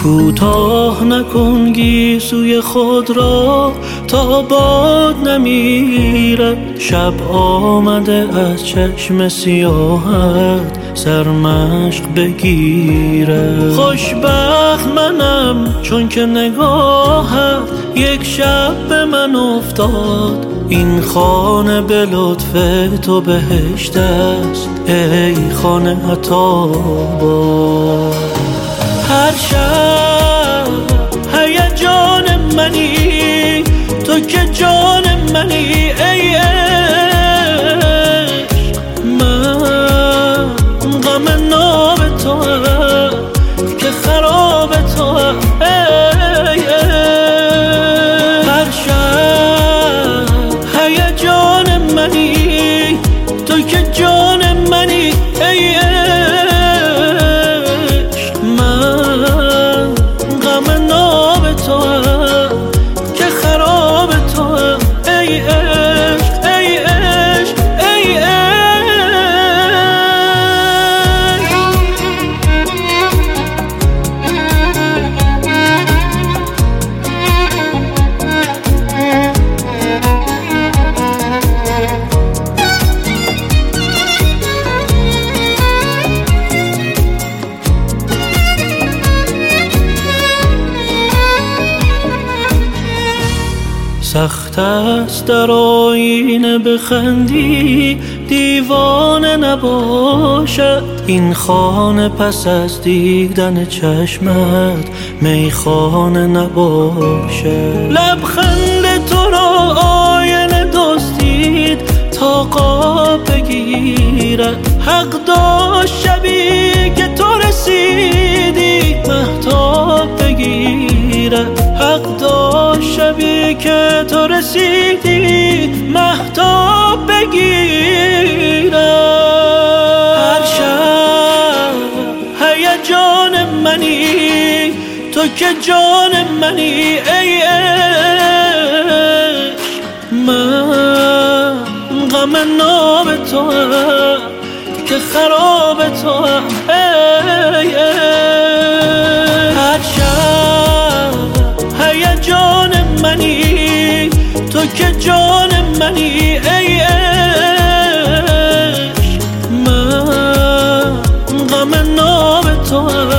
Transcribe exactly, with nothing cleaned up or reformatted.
کوتاه نکن گیسوی خود را تا باد نمیره. شب آمده از چشم سیاهت سرمشق بگیره. خوشبخت منم چون که نگاهت یک شب به من افتاد. این خانه به لطف تو بهشت است ای خانه عطاباد. هر شب هیجان منی تو که جان منی ای عشق. من غم ناب تو هم که خراب تو هم ای عشق. هر شب هیجان منی تو که جان منی ای عشق. سخت است در آینه بخندی دیوانه نباشد. این خانه پس از دیدن چشمت میخانه نباشد. لبخند تو را آینه دزدید تا قاب بگیرد. حق داشت شبی که تو رسیدی مهتاب بگیرد. حق داشت شبی که تو رسیدی مهتاب بگیرد. هر شب هیجان منی تو که جان منی ای عشق. من غم ناب تو هم که خراب تو هم ای عشق. هر شب هیجان منی تو که جان منی ای عشق. من غم ناب تو هم